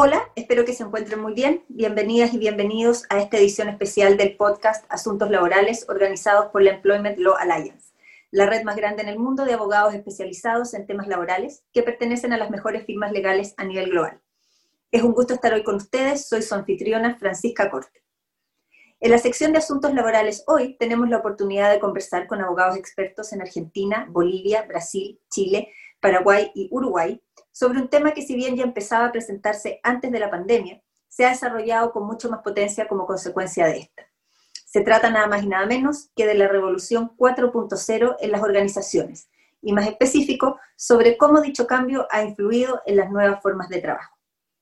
Hola, espero que se encuentren muy bien. Bienvenidas y bienvenidos a esta edición especial del podcast Asuntos Laborales organizados por la Employment Law Alliance, la red más grande en el mundo de abogados especializados en temas laborales que pertenecen a las mejores firmas legales a nivel global. Es un gusto estar hoy con ustedes, soy su anfitriona Francisca Corte. En la sección de Asuntos Laborales hoy tenemos la oportunidad de conversar con abogados expertos en Argentina, Bolivia, Brasil, Chile, Paraguay y Uruguay, sobre un tema que si bien ya empezaba a presentarse antes de la pandemia, se ha desarrollado con mucho más potencia como consecuencia de esta. Se trata nada más y nada menos que de la revolución 4.0 en las organizaciones, y más específico, sobre cómo dicho cambio ha influido en las nuevas formas de trabajo.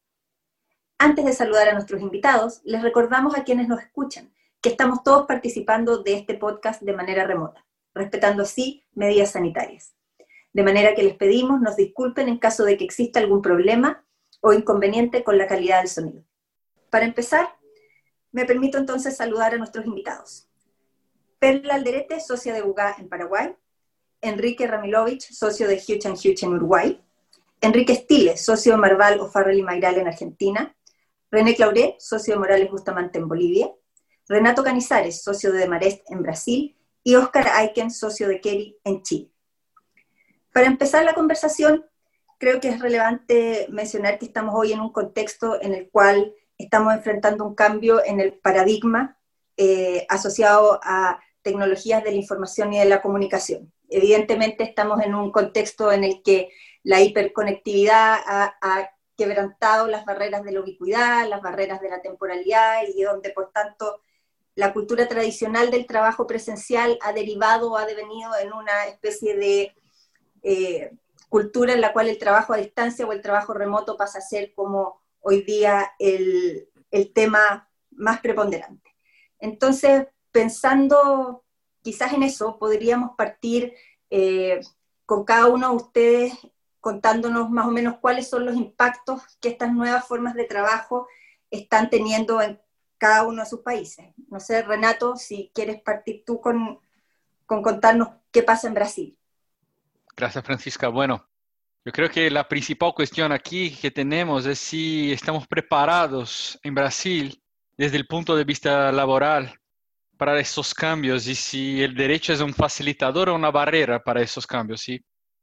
Antes de saludar a nuestros invitados, les recordamos a quienes nos escuchan que estamos todos participando de este podcast de manera remota, respetando así medidas sanitarias. De manera que les pedimos nos disculpen en caso de que exista algún problema o inconveniente con la calidad del sonido. Para empezar, me permito entonces saludar a nuestros invitados. Perla Alderete, socia de UGA en Paraguay. Enrique Ramilovich, socio de Hughes & Hughes en Uruguay. Enrique Stile, socio de Marval, O'Farrell y Mayral en Argentina. René Clauré, socio de Morales Bustamante en Bolivia. Renato Canizares, socio de Demarest en Brasil. Y Oscar Aiken, socio de Keri en Chile. Para empezar la conversación, creo que es relevante mencionar que estamos hoy en un contexto en el cual estamos enfrentando un cambio en el paradigma asociado a tecnologías de la información y de la comunicación. Evidentemente estamos en un contexto en el que la hiperconectividad ha quebrantado las barreras de la ubicuidad, las barreras de la temporalidad, y donde por tanto la cultura tradicional del trabajo presencial ha derivado o ha devenido en una especie de cultura en la cual el trabajo a distancia o el trabajo remoto pasa a ser como hoy día el tema más preponderante. Entonces, pensando quizás en eso, podríamos partir con cada uno de ustedes contándonos más o menos cuáles son los impactos que estas nuevas formas de trabajo están teniendo en cada uno de sus países. No sé, Renato, si quieres partir tú con contarnos qué pasa en Brasil. Gracias, Francisca. Bueno, yo creo que la principal cuestión aquí que tenemos es si estamos preparados en Brasil desde el punto de vista laboral para esos cambios y si el derecho es un facilitador o una barrera para esos cambios, ¿sí?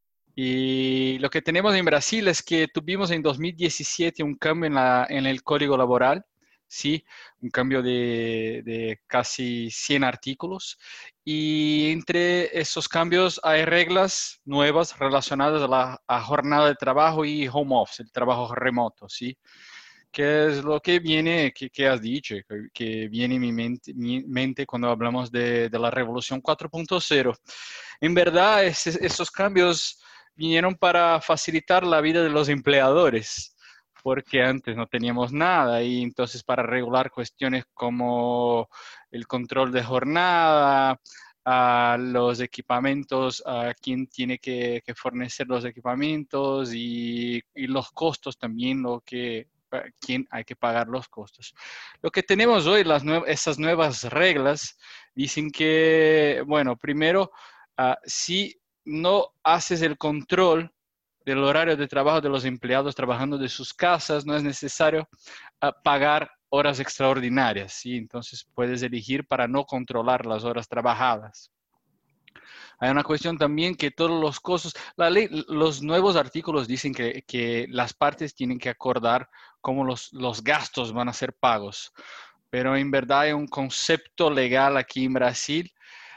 Y lo que tenemos en Brasil es que tuvimos en 2017 un cambio en el Código Laboral, ¿sí? Un cambio de casi 100 artículos. Y entre esos cambios hay reglas nuevas relacionadas a jornada de trabajo y home office, el trabajo remoto, ¿sí? Que es lo que viene, que has dicho, que viene en mi mente cuando hablamos de la revolución 4.0. En verdad, esos cambios vinieron para facilitar la vida de los empleadores, porque antes no teníamos nada, y entonces para regular cuestiones como el control de jornada, a los equipamientos, a quién tiene que fornecer los equipamientos y los costos también, quién hay que pagar los costos. Lo que tenemos hoy, esas nuevas reglas, dicen que, bueno, primero, si no haces el control del horario de trabajo de los empleados trabajando de sus casas, no es necesario pagar horas extraordinarias, ¿sí? Entonces puedes elegir para no controlar las horas trabajadas. Hay una cuestión también que todos los costos, la ley, los nuevos artículos dicen que las partes tienen que acordar cómo los gastos van a ser pagos, pero en verdad hay un concepto legal aquí en Brasil,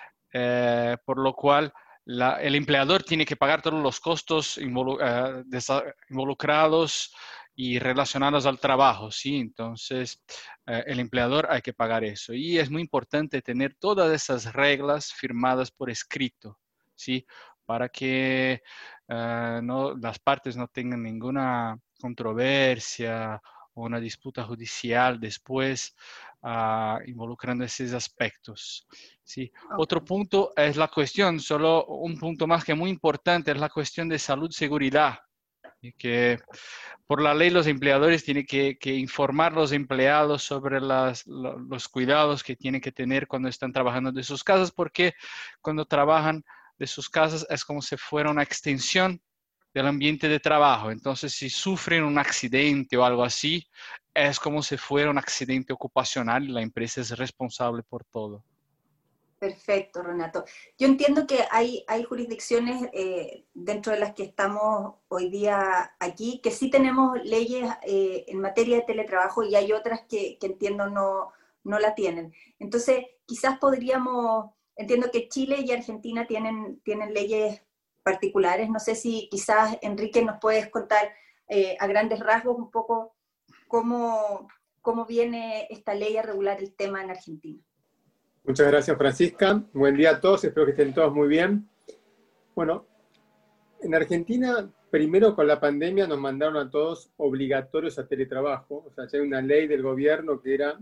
por lo cual el empleador tiene que pagar todos los costos involucrados y relacionados al trabajo, ¿sí? Entonces, el empleador hay que pagar eso. Y es muy importante tener todas esas reglas firmadas por escrito, ¿sí? Para que las partes no tengan ninguna controversia o una disputa judicial después involucrando esos aspectos, ¿sí? Okay. Otro punto es la cuestión, solo un punto más que muy importante, es la cuestión de salud y seguridad. Y que por la ley los empleadores tienen que informar a los empleados sobre los cuidados que tienen que tener cuando están trabajando de sus casas, porque cuando trabajan de sus casas es como si fuera una extensión del ambiente de trabajo. Entonces, si sufren un accidente o algo así, es como si fuera un accidente ocupacional y la empresa es responsable por todo. Perfecto, Renato. Yo entiendo que hay jurisdicciones dentro de las que estamos hoy día aquí, que sí tenemos leyes en materia de teletrabajo y hay otras que entiendo no la tienen. Entonces, quizás entiendo que Chile y Argentina tienen leyes particulares. No sé si quizás, Enrique, nos puedes contar a grandes rasgos un poco cómo viene esta ley a regular el tema en Argentina. Muchas gracias, Francisca. Buen día a todos, espero que estén todos muy bien. Bueno, en Argentina, primero con la pandemia nos mandaron a todos obligatorios a teletrabajo. O sea, ya hay una ley del gobierno que era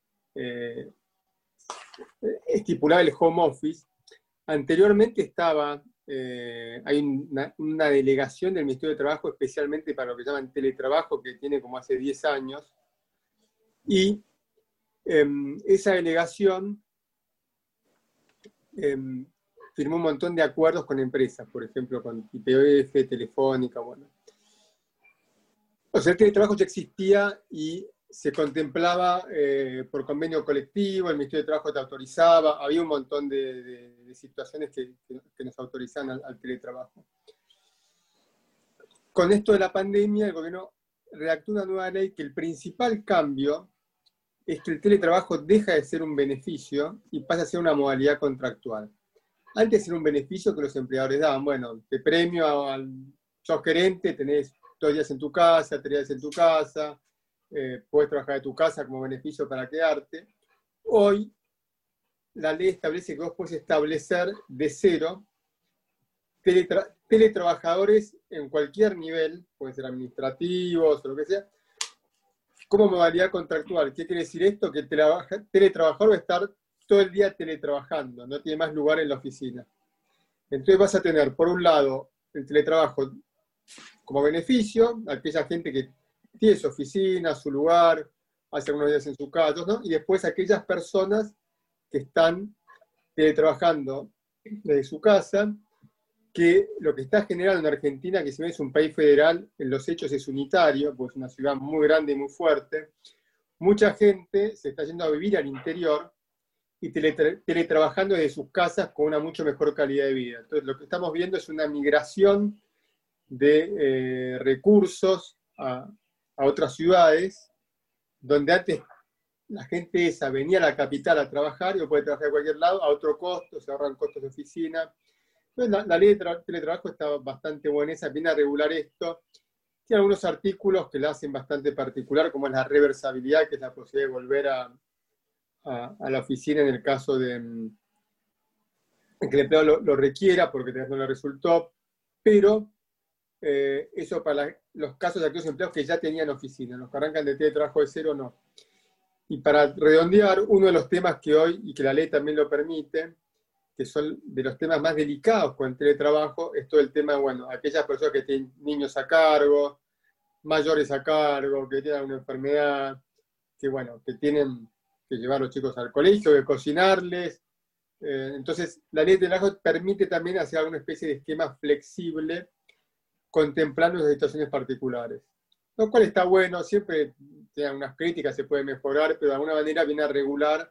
estipulaba el home office. Anteriormente hay una delegación del Ministerio de Trabajo especialmente para lo que llaman teletrabajo, que tiene como hace 10 años. Y esa delegación firmó un montón de acuerdos con empresas, por ejemplo, con YPF, Telefónica, bueno. O sea, el teletrabajo ya existía y se contemplaba por convenio colectivo, el Ministerio de Trabajo te autorizaba, había un montón de situaciones que nos autorizaban al teletrabajo. Con esto de la pandemia, el gobierno redactó una nueva ley que el principal cambio es que el teletrabajo deja de ser un beneficio y pasa a ser una modalidad contractual. Antes era un beneficio que los empleadores daban. Bueno, te premio, sos gerente, tenés 2 días en tu casa, 3 días en tu casa, puedes trabajar de tu casa como beneficio para quedarte. Hoy, la ley establece que vos podés establecer de cero teletrabajadores en cualquier nivel, pueden ser administrativos o lo que sea, como modalidad contractual. ¿Qué quiere decir esto? Que el teletrabajador va a estar todo el día teletrabajando, no tiene más lugar en la oficina. Entonces vas a tener, por un lado, el teletrabajo como beneficio, aquella gente que tiene su oficina, su lugar, hace algunos días en su casa, ¿no? Y después aquellas personas que están teletrabajando desde su casa, que lo que está generando en Argentina, que si bien es un país federal, en los hechos es unitario, pues es una ciudad muy grande y muy fuerte, mucha gente se está yendo a vivir al interior y teletrabajando desde sus casas con una mucho mejor calidad de vida. Entonces lo que estamos viendo es una migración de recursos a otras ciudades, donde antes la gente esa venía a la capital a trabajar y puede trabajar de cualquier lado, a otro costo, se ahorran costos de oficina. Entonces, la ley de teletrabajo está bastante buena, viene a regular esto. Tiene algunos artículos que la hacen bastante particular, como es la reversibilidad, que es la posibilidad de volver a la oficina en el caso de que el empleado lo requiera porque no le resultó, pero eso para los casos de aquellos empleados que ya tenían oficina, los que arrancan de teletrabajo de cero, no. Y para redondear, uno de los temas que hoy, y que la ley también lo permite, que son de los temas más delicados con el teletrabajo, es todo el tema, bueno, aquellas personas que tienen niños a cargo, mayores a cargo, que tienen una enfermedad, que bueno, que tienen que llevar a los chicos al colegio, que cocinarles. Entonces, la ley de teletrabajo permite también hacer alguna especie de esquema flexible, contemplando las situaciones particulares. Lo cual está bueno, siempre tiene unas críticas, se puede mejorar, pero de alguna manera viene a regular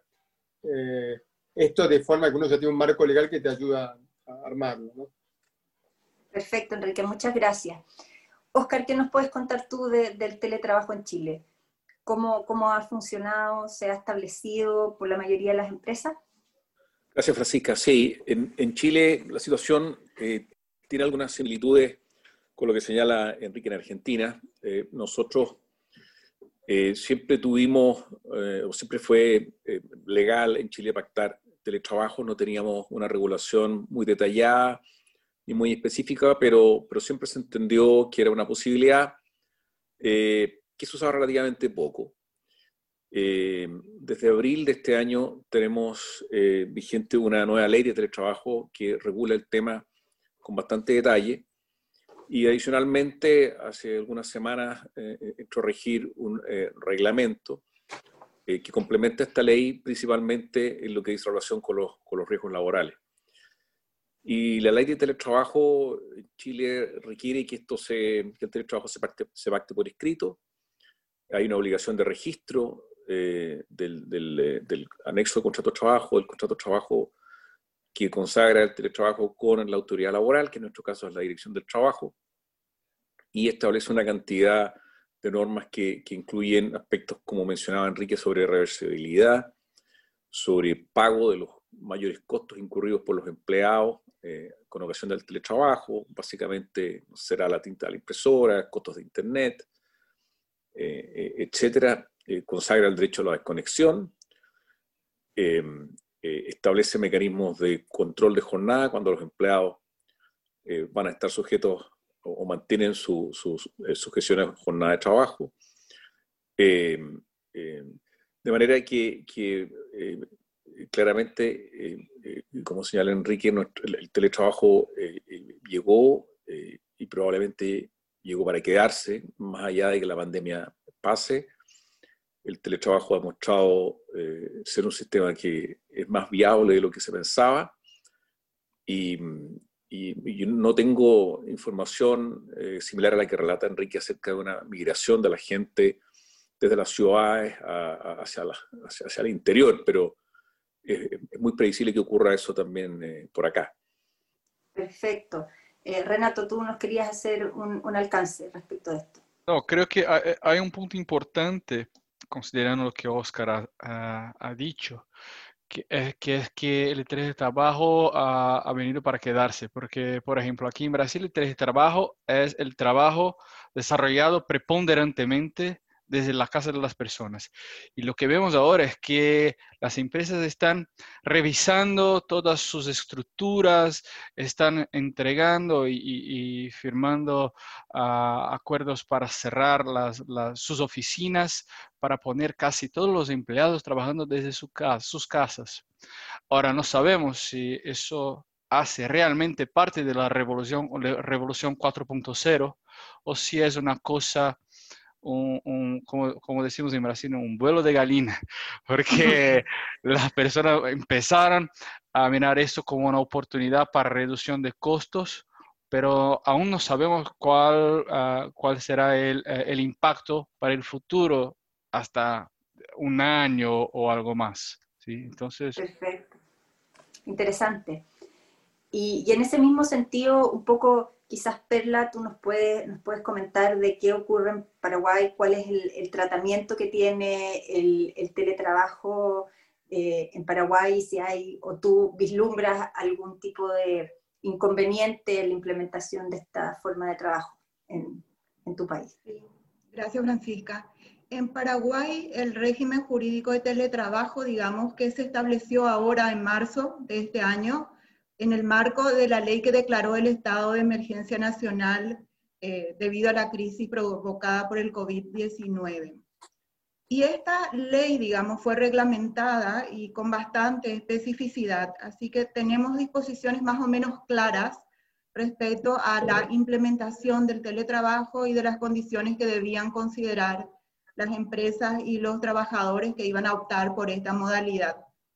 esto de forma que uno ya tiene un marco legal que te ayuda a armarlo, ¿no? Perfecto, Enrique, muchas gracias. Óscar, ¿qué nos puedes contar tú del teletrabajo en Chile? ¿Cómo ha funcionado? ¿Se ha establecido por la mayoría de las empresas? Gracias, Francisca. Sí, en Chile la situación tiene algunas similitudes con lo que señala Enrique en Argentina. Nosotros siempre tuvimos, o siempre fue legal en Chile pactar teletrabajo, no teníamos una regulación muy detallada ni muy específica, pero siempre se entendió que era una posibilidad que se usaba relativamente poco. Desde abril de este año tenemos vigente una nueva ley de teletrabajo que regula el tema con bastante detalle. Y adicionalmente, hace algunas semanas entró a regir un reglamento que complementa esta ley principalmente en lo que dice relación con los riesgos laborales. Y la ley de teletrabajo en Chile requiere que el teletrabajo se pacte por escrito. Hay una obligación de registro del anexo de contrato de trabajo, del contrato de trabajo que consagra el teletrabajo con la autoridad laboral, que en nuestro caso es la Dirección del Trabajo, y establece una cantidad de normas que incluyen aspectos, como mencionaba Enrique, sobre reversibilidad, sobre pago de los mayores costos incurridos por los empleados con ocasión del teletrabajo. Básicamente será la tinta de la impresora, costos de internet, etcétera. Consagra el derecho a la desconexión, establece mecanismos de control de jornada cuando los empleados van a estar sujetos o mantienen sus sujeciones a jornada de trabajo. De manera que claramente, como señala Enrique, el teletrabajo llegó y probablemente llegó para quedarse, más allá de que la pandemia pase. El teletrabajo ha demostrado ser un sistema que es más viable de lo que se pensaba, y yo no tengo información similar a la que relata Enrique acerca de una migración de la gente desde las ciudades hacia el interior, pero es muy previsible que ocurra eso también por acá. Perfecto. Renato, tú nos querías hacer un alcance respecto a esto. No, creo que hay un punto importante, considerando lo que Oscar ha dicho, que es que el teletrabajo ha venido para quedarse, porque, por ejemplo, aquí en Brasil el teletrabajo es el trabajo desarrollado preponderantemente desde la casa de las personas. Y lo que vemos ahora es que las empresas están revisando todas sus estructuras, están entregando y firmando acuerdos para cerrar sus oficinas, para poner casi todos los empleados trabajando desde sus casas. Ahora, no sabemos si eso hace realmente parte de la revolución 4.0 o si es una cosa, como decimos en Brasil, un vuelo de gallina, porque las personas empezaron a mirar esto como una oportunidad para reducción de costos, pero aún no sabemos cuál será el impacto para el futuro hasta un año o algo más, ¿sí? Entonces... Perfecto. Interesante. Y en ese mismo sentido, un poco, quizás Perla, tú nos puedes comentar de qué ocurre en Paraguay, cuál es el tratamiento que tiene el teletrabajo en Paraguay, si hay, o tú vislumbras algún tipo de inconveniente en la implementación de esta forma de trabajo en tu país. Sí. Gracias, Francisca. En Paraguay, el régimen jurídico de teletrabajo, digamos, que se estableció ahora en marzo de este año, en el marco de la ley que declaró el estado de emergencia nacional debido a la crisis provocada por el COVID-19. Y esta ley, digamos, fue reglamentada y con bastante especificidad, así que tenemos disposiciones más o menos claras respecto a la implementación del teletrabajo y de las condiciones que debían considerar las empresas y los trabajadores que iban a optar por esta modalidad.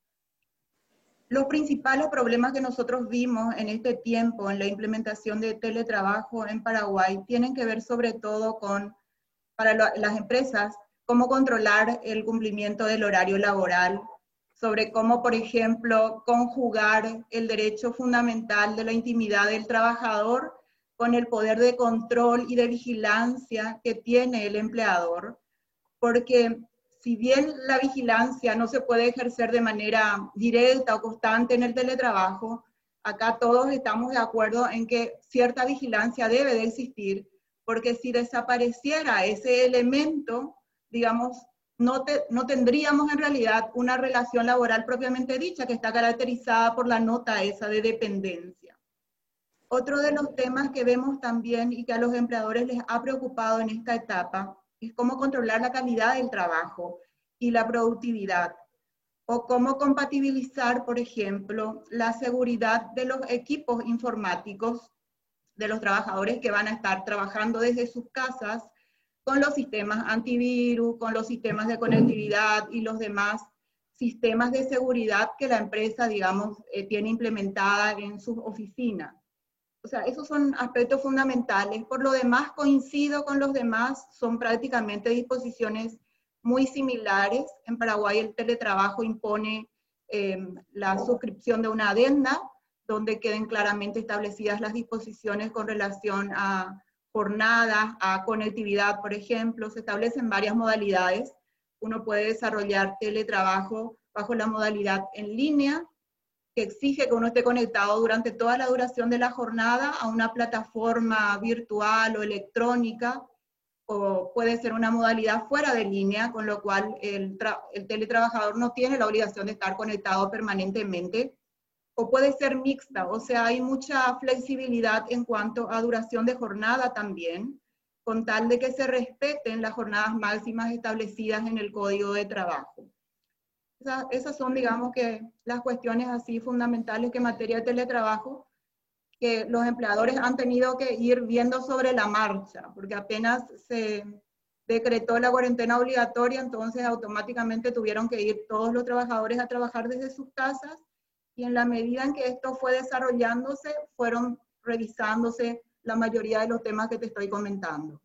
Los principales problemas que nosotros vimos en este tiempo en la implementación de teletrabajo en Paraguay tienen que ver sobre todo con, para las empresas, cómo controlar el cumplimiento del horario laboral, sobre cómo, por ejemplo, conjugar el derecho fundamental de la intimidad del trabajador con el poder de control y de vigilancia que tiene el empleador, porque si bien la vigilancia no se puede ejercer de manera directa o constante en el teletrabajo, acá todos estamos de acuerdo en que cierta vigilancia debe de existir, porque si desapareciera ese elemento, digamos, no tendríamos en realidad una relación laboral propiamente dicha, que está caracterizada por la nota esa de dependencia. Otro de los temas que vemos también y que a los empleadores les ha preocupado en esta etapa es cómo controlar la calidad del trabajo y la productividad, o cómo compatibilizar, por ejemplo, la seguridad de los equipos informáticos de los trabajadores que van a estar trabajando desde sus casas con los sistemas antivirus, con los sistemas de conectividad y los demás sistemas de seguridad que la empresa, digamos, tiene implementada en sus oficinas. O sea, esos son aspectos fundamentales. Por lo demás, coincido con los demás, son prácticamente disposiciones muy similares. En Paraguay el teletrabajo impone la suscripción de una adenda, donde queden claramente establecidas las disposiciones con relación a jornadas, a conectividad, por ejemplo. Se establecen varias modalidades. Uno puede desarrollar teletrabajo bajo la modalidad en línea, que exige que uno esté conectado durante toda la duración de la jornada a una plataforma virtual o electrónica, o puede ser una modalidad fuera de línea, con lo cual el teletrabajador no tiene la obligación de estar conectado permanentemente, o puede ser mixta, o sea, hay mucha flexibilidad en cuanto a duración de jornada también, con tal de que se respeten las jornadas máximas establecidas en el Código de Trabajo. Esas son, digamos, que las cuestiones así fundamentales que en materia de teletrabajo, que los empleadores han tenido que ir viendo sobre la marcha, porque apenas se decretó la cuarentena obligatoria, entonces automáticamente tuvieron que ir todos los trabajadores a trabajar desde sus casas, y en la medida en que esto fue desarrollándose, fueron revisándose la mayoría de los temas que te estoy comentando.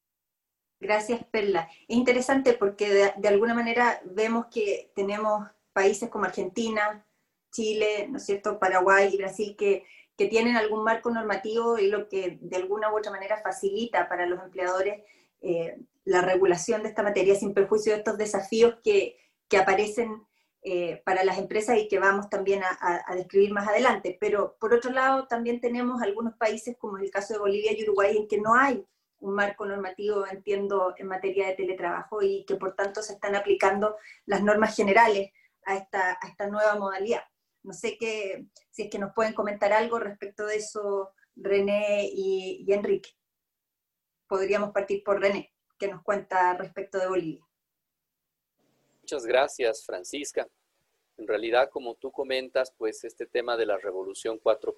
Gracias, Perla. Es interesante porque de alguna manera vemos que tenemos países como Argentina, Chile, ¿no es cierto?, Paraguay y Brasil que tienen algún marco normativo, y lo que de alguna u otra manera facilita para los empleadores la regulación de esta materia, sin perjuicio de estos desafíos que aparecen para las empresas y que vamos también a describir más adelante. Pero por otro lado también tenemos algunos países, como el caso de Bolivia y Uruguay, en que no hay un marco normativo, entiendo, en materia de teletrabajo, y que por tanto se están aplicando las normas generales a esta nueva modalidad. No sé si es que nos pueden comentar algo respecto de eso, René y Enrique. Podríamos partir por René, que nos cuenta respecto de Bolivia. Muchas gracias, Francisca. En realidad, como tú comentas, pues este tema de la Revolución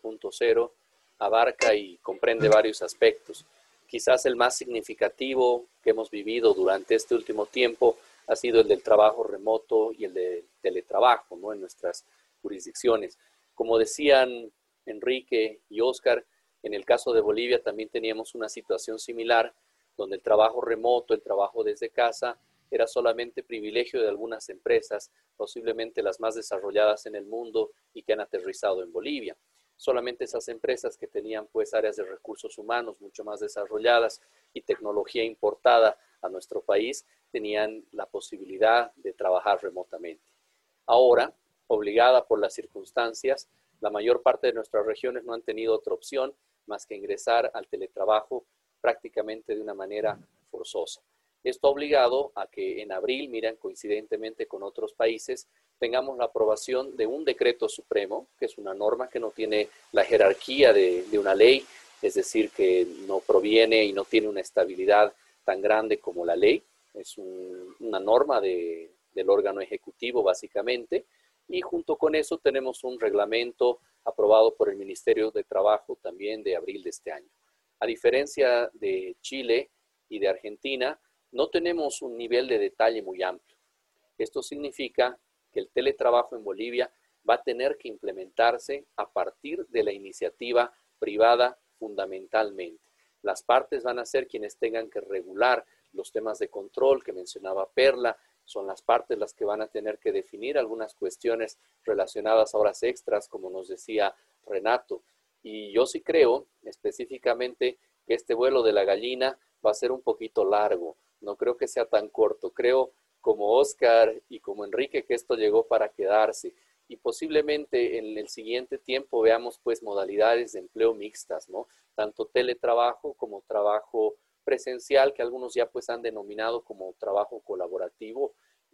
4.0 abarca y comprende varios aspectos. Quizás el más significativo que hemos vivido durante este último tiempo ha sido el del trabajo remoto y el del teletrabajo, ¿no?, en nuestras jurisdicciones. Como decían Enrique y Oscar, en el caso de Bolivia también teníamos una situación similar, donde el trabajo remoto, el trabajo desde casa, era solamente privilegio de algunas empresas, posiblemente las más desarrolladas en el mundo y que han aterrizado en Bolivia. Solamente esas empresas que tenían pues áreas de recursos humanos mucho más desarrolladas y tecnología importada a nuestro país tenían la posibilidad de trabajar remotamente. Ahora, obligada por las circunstancias, la mayor parte de nuestras regiones no han tenido otra opción más que ingresar al teletrabajo prácticamente de una manera forzosa. Esto ha obligado a que en abril, miren, coincidentemente con otros países, tengamos la aprobación de un decreto supremo, que es una norma que no tiene la jerarquía de una ley, es decir, que no proviene y no tiene una estabilidad tan grande como la ley. Es una norma del órgano ejecutivo, básicamente, y junto con eso tenemos un reglamento aprobado por el Ministerio de Trabajo también de abril de este año. A diferencia de Chile y de Argentina, no tenemos un nivel de detalle muy amplio. Esto significa que el teletrabajo en Bolivia va a tener que implementarse a partir de la iniciativa privada fundamentalmente. Las partes van a ser quienes tengan que regular los temas de control que mencionaba Perla, son las partes las que van a tener que definir algunas cuestiones relacionadas a horas extras, como nos decía Renato. Y yo sí creo específicamente que este vuelo de la gallina va a ser un poquito largo. No creo que sea tan corto. Creo, como Oscar y como Enrique, que esto llegó para quedarse. Y posiblemente en el siguiente tiempo veamos pues modalidades de empleo mixtas, ¿no? Tanto teletrabajo como trabajo presencial, que algunos ya pues han denominado como trabajo colaborativo,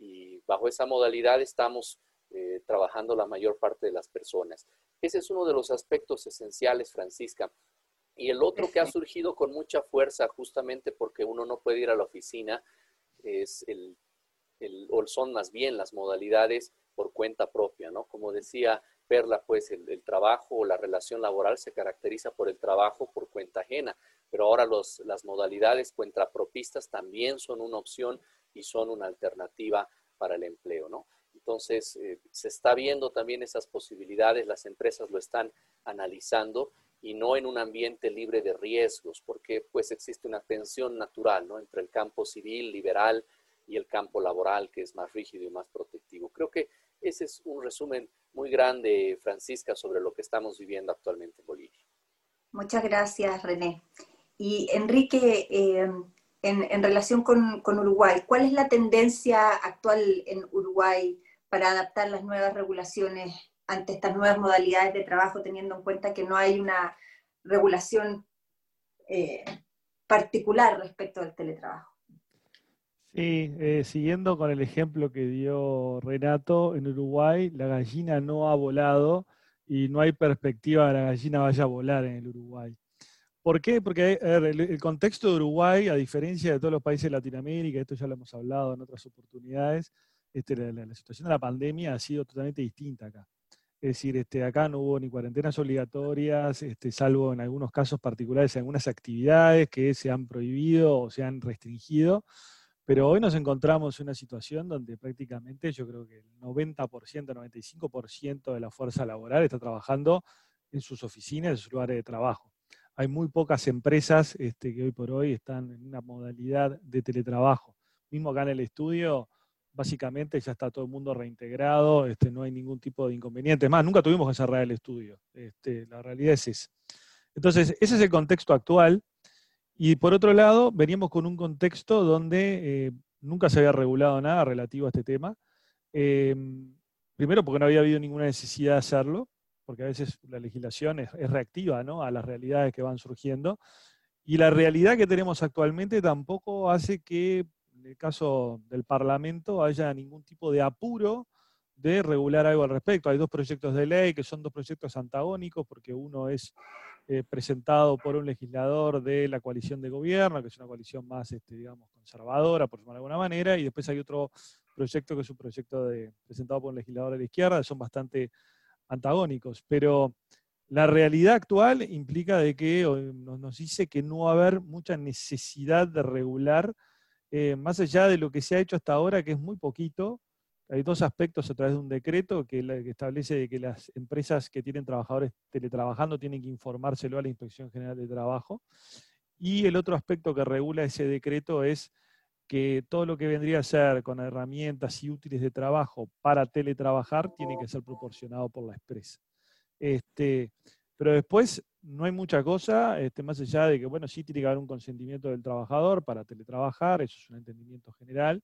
y bajo esa modalidad estamos trabajando la mayor parte de las personas. Ese es uno de los aspectos esenciales, Francisca. Y el otro que ha surgido con mucha fuerza, justamente porque uno no puede ir a la oficina, es o son más bien las modalidades por cuenta propia, ¿no? Como decía Perla, pues el trabajo o la relación laboral se caracteriza por el trabajo por cuenta ajena, pero ahora las modalidades cuentapropistas también son una opción y son una alternativa para el empleo, ¿no? Entonces, se está viendo también esas posibilidades, las empresas lo están analizando y no en un ambiente libre de riesgos, porque pues existe una tensión natural, ¿no?, entre el campo civil, liberal, y el campo laboral, que es más rígido y más protectivo. Creo que ese es un resumen muy grande, Francisca, sobre lo que estamos viviendo actualmente en Bolivia. Muchas gracias, René. Y Enrique, en relación con Uruguay, ¿cuál es la tendencia actual en Uruguay para adaptar las nuevas regulaciones ante estas nuevas modalidades de trabajo, teniendo en cuenta que no hay una regulación particular respecto al teletrabajo? Sí, siguiendo con el ejemplo que dio Renato, en Uruguay la gallina no ha volado y no hay perspectiva de que la gallina vaya a volar en el Uruguay. ¿Por qué? Porque el contexto de Uruguay, a diferencia de todos los países de Latinoamérica, esto ya lo hemos hablado en otras oportunidades, la situación de la pandemia ha sido totalmente distinta acá. Es decir, acá no hubo ni cuarentenas obligatorias, salvo en algunos casos particulares, algunas actividades que se han prohibido o se han restringido. Pero hoy nos encontramos en una situación donde prácticamente yo creo que el 90%, 95% de la fuerza laboral está trabajando en sus oficinas, en sus lugares de trabajo. Hay muy pocas empresas que hoy por hoy están en una modalidad de teletrabajo. Mismo acá en el estudio, básicamente ya está todo el mundo reintegrado, no hay ningún tipo de inconveniente. Es más, nunca tuvimos que cerrar el estudio. La realidad es esa. Entonces, ese es el contexto actual. Y por otro lado, veníamos con un contexto donde nunca se había regulado nada relativo a este tema. Primero porque no había habido ninguna necesidad de hacerlo, porque a veces la legislación es reactiva, ¿no?, a las realidades que van surgiendo. Y la realidad que tenemos actualmente tampoco hace que, en el caso del Parlamento, haya ningún tipo de apuro de regular algo al respecto. Hay dos proyectos de ley que son dos proyectos antagónicos, porque uno es presentado por un legislador de la coalición de gobierno, que es una coalición más, digamos, conservadora, por llamarlo de alguna manera, y después hay otro proyecto que es un proyecto presentado por un legislador de la izquierda, son bastante antagónicos, pero la realidad actual implica de que nos dice que no va a haber mucha necesidad de regular, más allá de lo que se ha hecho hasta ahora, que es muy poquito. Hay dos aspectos a través de un decreto que establece de que las empresas que tienen trabajadores teletrabajando tienen que informárselo a la Inspección General de Trabajo. Y el otro aspecto que regula ese decreto es que todo lo que vendría a ser con herramientas y útiles de trabajo para teletrabajar tiene que ser proporcionado por la empresa. Pero después no hay mucha cosa, más allá de que, bueno, sí tiene que haber un consentimiento del trabajador para teletrabajar, eso es un entendimiento general.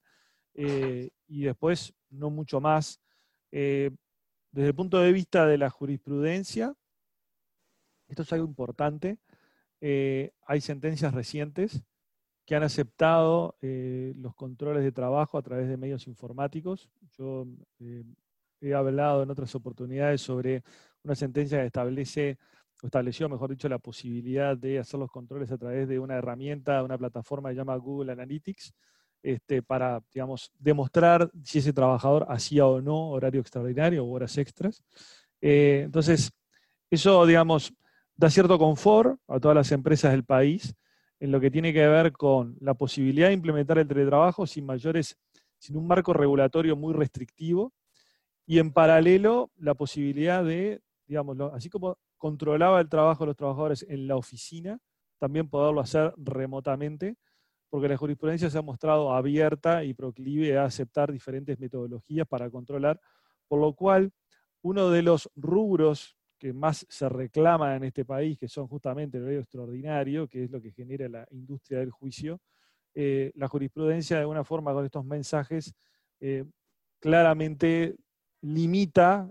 Y después no mucho más. Desde el punto de vista de la jurisprudencia, esto es algo importante. Hay sentencias recientes que han aceptado los controles de trabajo a través de medios informáticos. Yo he hablado en otras oportunidades sobre una sentencia que estableció, mejor dicho, la posibilidad de hacer los controles a través de una herramienta, una plataforma que se llama Google Analytics, para, digamos, demostrar si ese trabajador hacía o no horario extraordinario o horas extras. Entonces, eso, digamos, da cierto confort a todas las empresas del país en lo que tiene que ver con la posibilidad de implementar el teletrabajo sin un marco regulatorio muy restrictivo, y en paralelo la posibilidad de, digamos, así como controlaba el trabajo de los trabajadores en la oficina, también poderlo hacer remotamente, porque la jurisprudencia se ha mostrado abierta y proclive a aceptar diferentes metodologías para controlar, por lo cual uno de los rubros que más se reclama en este país, que son justamente el horario extraordinario, que es lo que genera la industria del juicio, la jurisprudencia de alguna forma con estos mensajes claramente limita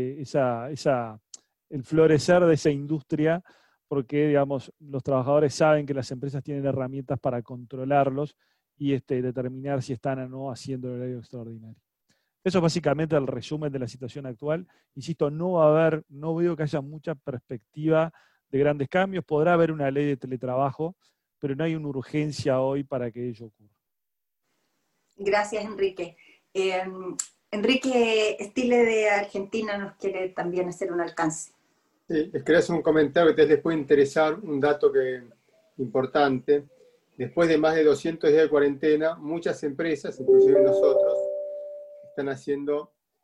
el florecer de esa industria, porque, digamos, los trabajadores saben que las empresas tienen herramientas para controlarlos y determinar si están o no haciendo el horario extraordinario. Eso es básicamente el resumen de la situación actual. Insisto, no veo que haya mucha perspectiva de grandes cambios. Podrá haber una ley de teletrabajo, pero no hay una urgencia hoy para que ello ocurra. Gracias, Enrique. Enrique Stile de Argentina nos quiere también hacer un alcance. Sí, les quería hacer un comentario que les puede interesar, un dato importante. Después de más de 200 días de cuarentena, muchas empresas, inclusive nosotros, están haciendo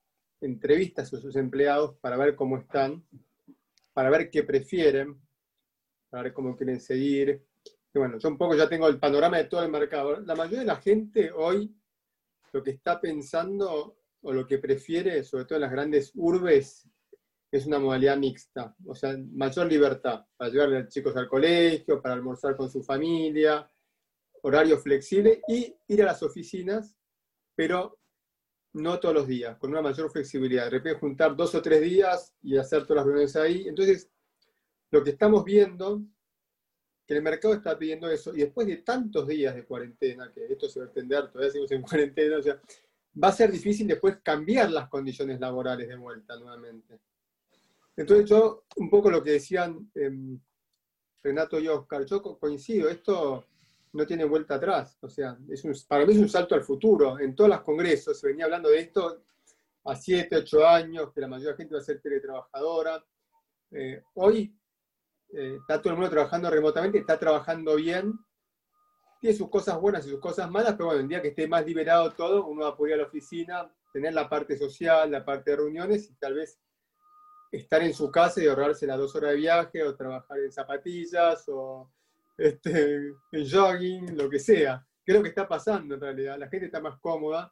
entrevistas a sus empleados para ver cómo están, para ver qué prefieren, para ver cómo quieren seguir. Y bueno, yo un poco ya tengo el panorama de todo el mercado. La mayoría de la gente hoy lo que está pensando o lo que prefiere, sobre todo en las grandes urbes, es una modalidad mixta, o sea, mayor libertad para llevarle a los chicos al colegio, para almorzar con su familia, horario flexible y ir a las oficinas, pero no todos los días, con una mayor flexibilidad. De repente juntar 2 o 3 días y hacer todas las reuniones ahí. Entonces, lo que estamos viendo, que el mercado está pidiendo eso, y después de tantos días de cuarentena, que esto se va a extender, todavía seguimos en cuarentena, o sea, va a ser difícil después cambiar las condiciones laborales de vuelta nuevamente. Entonces yo, un poco lo que decían Renato y Oscar, yo coincido, esto no tiene vuelta atrás, o sea, para mí es un salto al futuro. En todos los congresos se venía hablando de esto a 7, 8 años, que la mayoría de la gente va a ser teletrabajadora. Hoy está todo el mundo trabajando remotamente, está trabajando bien, tiene sus cosas buenas y sus cosas malas, pero bueno, el día que esté más liberado todo, uno va a poder ir a la oficina, tener la parte social, la parte de reuniones y tal vez estar en su casa y ahorrarse las 2 horas de viaje, o trabajar en zapatillas, o en jogging, lo que sea. ¿Qué es lo que está pasando en realidad? La gente está más cómoda.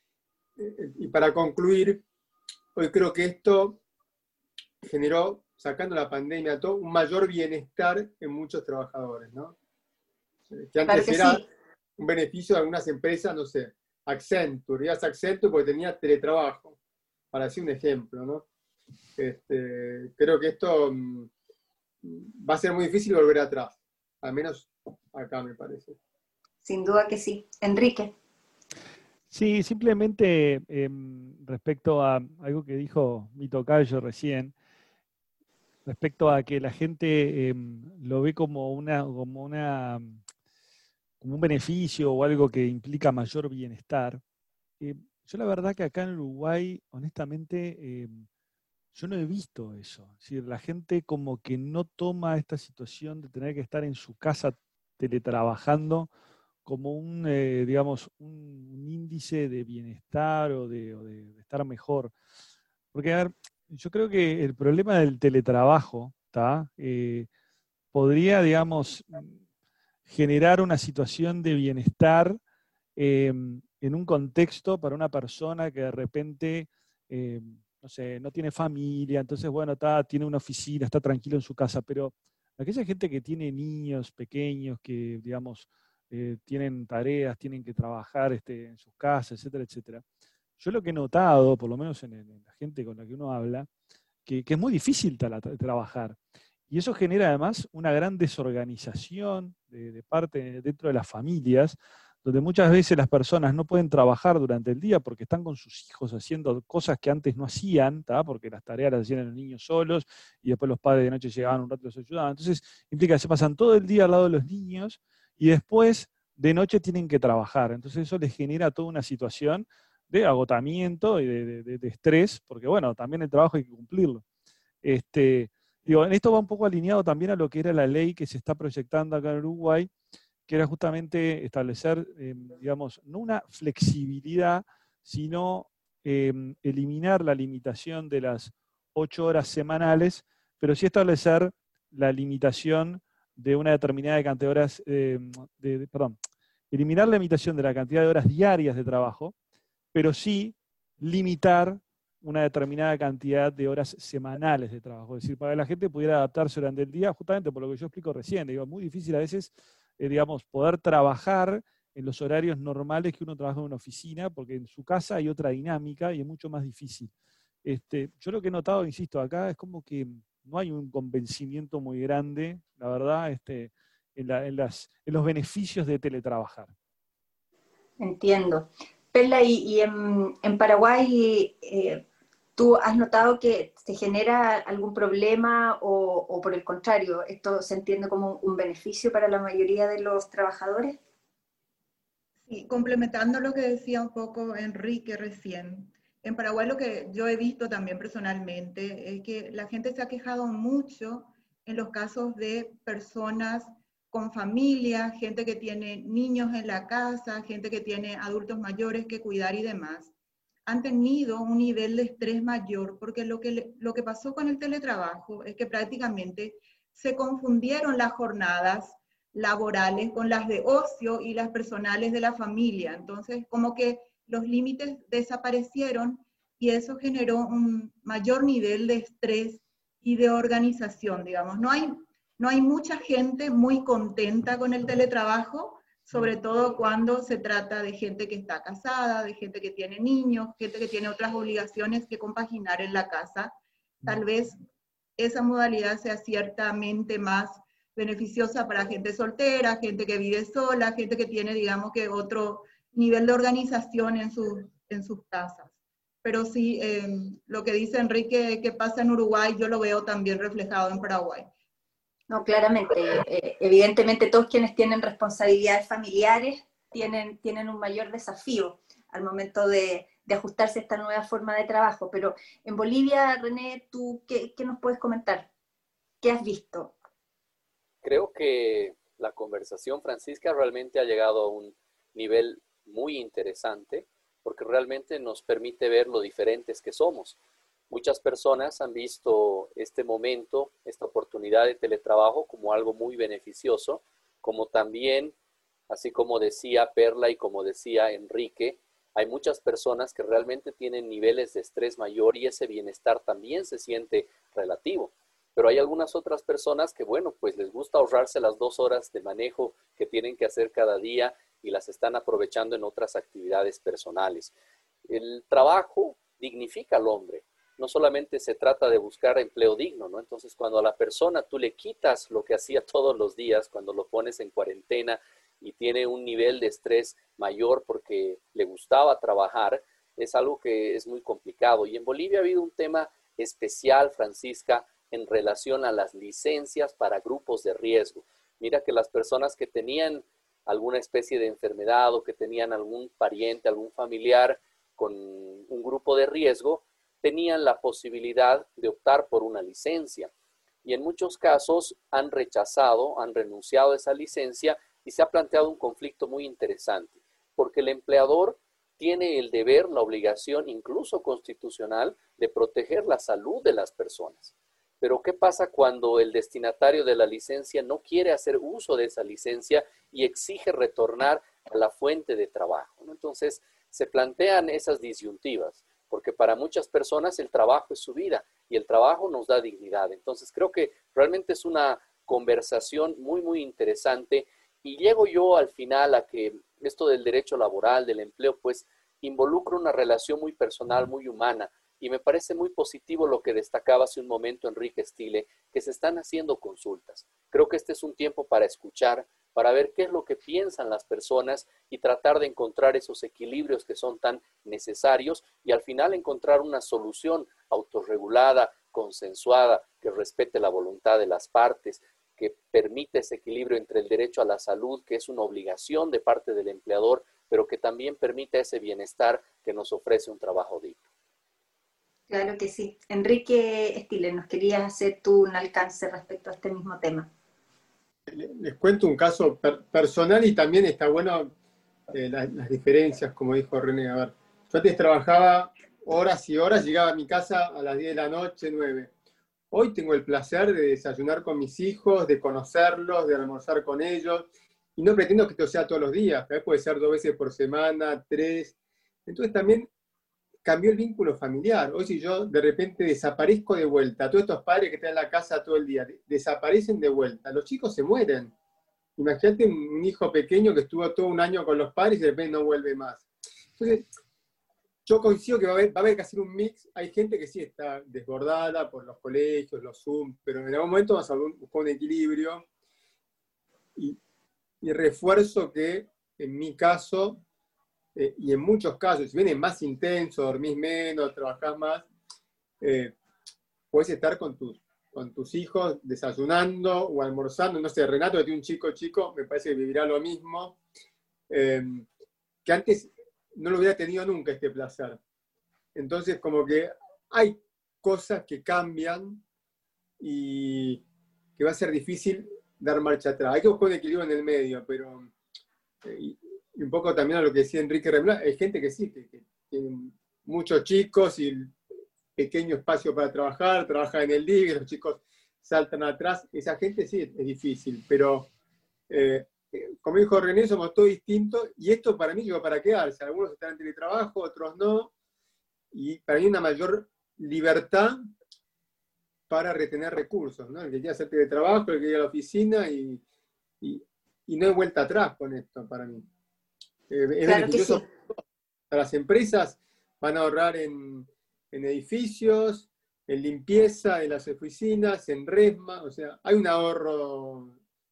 Y para concluir, hoy creo que esto generó, sacando la pandemia, todo un mayor bienestar en muchos trabajadores, ¿no? Que antes era un beneficio de algunas empresas, no sé, Accenture, ya es Accenture porque tenía teletrabajo, para decir un ejemplo, ¿no? Creo que esto va a ser muy difícil volver atrás, al menos acá me parece. Sin duda que sí. Enrique. Sí, simplemente respecto a algo que dijo mi tocayo recién, respecto a que la gente lo ve como un beneficio o algo que implica mayor bienestar. Yo la verdad que acá en Uruguay, honestamente, yo no he visto eso. Es decir, la gente como que no toma esta situación de tener que estar en su casa teletrabajando como un índice de bienestar o de estar mejor. Porque, a ver, yo creo que el problema del teletrabajo podría, digamos, generar una situación de bienestar en un contexto para una persona que de repente, no sé, no tiene familia, entonces, bueno, tiene una oficina, está tranquilo en su casa, pero aquella gente que tiene niños pequeños, que, digamos, tienen tareas, tienen que trabajar en sus casas, etcétera, etcétera. Yo lo que he notado, por lo menos en la gente con la que uno habla, que es muy difícil trabajar. Y eso genera además una gran desorganización de parte dentro de las familias, donde muchas veces las personas no pueden trabajar durante el día porque están con sus hijos haciendo cosas que antes no hacían, porque las tareas las hacían los niños solos y después los padres de noche llegaban un rato y los ayudaban. Entonces implica que se pasan todo el día al lado de los niños y después de noche tienen que trabajar. Entonces eso les genera toda una situación de agotamiento y de estrés, porque bueno, también el trabajo hay que cumplirlo. En esto va un poco alineado también a lo que era la ley que se está proyectando acá en Uruguay, que era justamente establecer, digamos, no una flexibilidad, sino eliminar la limitación de las 8 horas semanales, pero sí establecer la limitación de una determinada cantidad de horas, eliminar la limitación de la cantidad de horas diarias de trabajo, pero sí limitar una determinada cantidad de horas semanales de trabajo. Es decir, para que la gente pudiera adaptarse durante el día, justamente por lo que yo explico recién. Digo, es muy difícil a veces, digamos, poder trabajar en los horarios normales que uno trabaja en una oficina, porque en su casa hay otra dinámica y es mucho más difícil. Yo lo que he notado, insisto, acá es como que no hay un convencimiento muy grande, la verdad, en los beneficios de teletrabajar. Entiendo. Perla, y en Paraguay, ¿tú has notado que se genera algún problema o por el contrario, esto se entiende como un beneficio para la mayoría de los trabajadores? Sí, complementando lo que decía un poco Enrique recién, en Paraguay lo que yo he visto también personalmente es que la gente se ha quejado mucho en los casos de personas con familia, gente que tiene niños en la casa, gente que tiene adultos mayores que cuidar y demás. han tenido un nivel de estrés mayor, porque lo que pasó con el teletrabajo es que prácticamente se confundieron las jornadas laborales con las de ocio y las personales de la familia. Entonces, como que los límites desaparecieron y eso generó un mayor nivel de estrés y de organización, digamos. No hay mucha gente muy contenta con el teletrabajo, sobre todo cuando se trata de gente que está casada, de gente que tiene niños, gente que tiene otras obligaciones que compaginar en la casa. Tal vez esa modalidad sea ciertamente más beneficiosa para gente soltera, gente que vive sola, gente que tiene, digamos, que otro nivel de organización en sus casas. Pero sí, lo que dice Enrique que pasa en Uruguay, yo lo veo también reflejado en Paraguay. No, claramente. Evidentemente todos quienes tienen responsabilidades familiares tienen un mayor desafío al momento de ajustarse a esta nueva forma de trabajo. Pero en Bolivia, René, ¿tú qué nos puedes comentar? ¿Qué has visto? Creo que la conversación, Francisca, realmente ha llegado a un nivel muy interesante porque realmente nos permite ver lo diferentes que somos. Muchas personas han visto este momento, esta oportunidad de teletrabajo como algo muy beneficioso, como también, así como decía Perla y como decía Enrique, hay muchas personas que realmente tienen niveles de estrés mayor y ese bienestar también se siente relativo. Pero hay algunas otras personas que, bueno, pues les gusta ahorrarse las 2 horas de manejo que tienen que hacer cada día y las están aprovechando en otras actividades personales. El trabajo dignifica al hombre. No solamente se trata de buscar empleo digno, ¿no? Entonces, cuando a la persona tú le quitas lo que hacía todos los días, cuando lo pones en cuarentena y tiene un nivel de estrés mayor porque le gustaba trabajar, es algo que es muy complicado. Y en Bolivia ha habido un tema especial, Francisca, en relación a las licencias para grupos de riesgo. Mira que las personas que tenían alguna especie de enfermedad o que tenían algún pariente, algún familiar con un grupo de riesgo, tenían la posibilidad de optar por una licencia. Y en muchos casos han rechazado, han renunciado a esa licencia y se ha planteado un conflicto muy interesante, porque el empleador tiene el deber, la obligación, incluso constitucional, de proteger la salud de las personas. Pero ¿qué pasa cuando el destinatario de la licencia no quiere hacer uso de esa licencia y exige retornar a la fuente de trabajo, ¿no? Entonces, se plantean esas disyuntivas, porque para muchas personas el trabajo es su vida y el trabajo nos da dignidad. Entonces, creo que realmente es una conversación muy, muy interesante y llego yo al final a que esto del derecho laboral, del empleo, pues involucra una relación muy personal, muy humana. Y me parece muy positivo lo que destacaba hace un momento Enrique Stile, que se están haciendo consultas. Creo que este es un tiempo para escuchar, para ver qué es lo que piensan las personas y tratar de encontrar esos equilibrios que son tan necesarios y al final encontrar una solución autorregulada, consensuada, que respete la voluntad de las partes, que permite ese equilibrio entre el derecho a la salud, que es una obligación de parte del empleador, pero que también permite ese bienestar que nos ofrece un trabajo digno. Claro que sí. Enrique Stile, ¿nos querías hacer tú un alcance respecto a este mismo tema? Les cuento un caso personal y también está bueno las diferencias, como dijo René. A ver, yo antes trabajaba horas y horas, llegaba a mi casa a las 10 de la noche, 9. Hoy tengo el placer de desayunar con mis hijos, de conocerlos, de almorzar con ellos, y no pretendo que esto sea todos los días, tal vez puede ser 2 veces por semana, 3. Entonces también cambió el vínculo familiar. Hoy si yo de repente desaparezco de vuelta, todos estos padres que están en la casa todo el día, desaparecen de vuelta, los chicos se mueren. Imagínate un hijo pequeño que estuvo todo un año con los padres y de repente no vuelve más. Entonces, yo coincido que va a haber que hacer un mix. Hay gente que sí está desbordada por los colegios, los Zoom, pero en algún momento vamos a buscar un equilibrio. Y refuerzo que en mi caso, y en muchos casos, si bien es más intenso, dormís menos, trabajás más, puedes estar con tus hijos desayunando o almorzando. No sé, Renato, que tiene un chico, me parece que vivirá lo mismo, que antes no lo hubiera tenido nunca este placer. Entonces, como que hay cosas que cambian y que va a ser difícil dar marcha atrás. Hay que buscar un equilibrio en el medio, pero... y un poco también a lo que decía Enrique Remla, hay gente que sí, que tiene muchos chicos y pequeño espacio para trabajar, trabajan en el living, los chicos saltan atrás. Esa gente sí es difícil, pero como dijo René, somos todos distintos y esto para mí llegó para quedarse. Algunos están en teletrabajo, otros no, y para mí una mayor libertad para retener recursos, ¿no? El que quiera hacer teletrabajo, el que quiera ir a la oficina y no hay vuelta atrás con esto para mí. Es Claro que beneficioso sí. para las empresas, van a ahorrar en edificios, en limpieza de las oficinas, en resma, o sea, hay un ahorro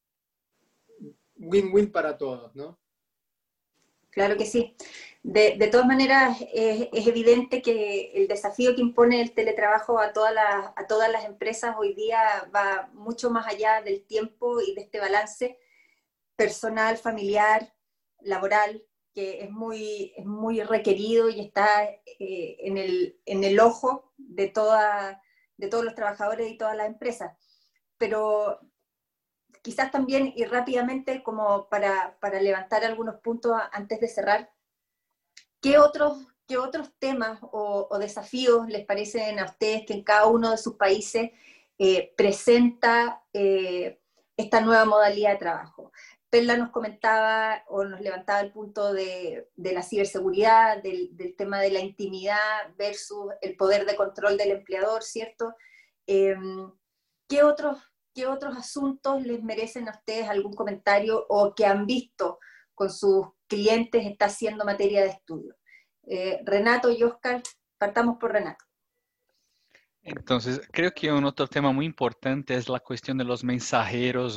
win-win para todos, ¿no? Claro que sí. De todas maneras, es evidente que el desafío que impone el teletrabajo a todas las empresas hoy día va mucho más allá del tiempo y de este balance personal, familiar, laboral, que es muy requerido y está en el ojo de todos los trabajadores y todas las empresas. Pero quizás también, y rápidamente, como para levantar algunos puntos antes de cerrar, ¿qué otros temas o desafíos les parecen a ustedes que en cada uno de sus países presenta esta nueva modalidad de trabajo? Perla nos comentaba o nos levantaba el punto de la ciberseguridad, del tema de la intimidad versus el poder de control del empleador, ¿cierto? ¿Qué otros asuntos les merecen a ustedes algún comentario o que han visto con sus clientes está siendo materia de estudio? Renato y Oscar, partamos por Renato. Entonces, creo que un otro tema muy importante es la cuestión de los mensajeros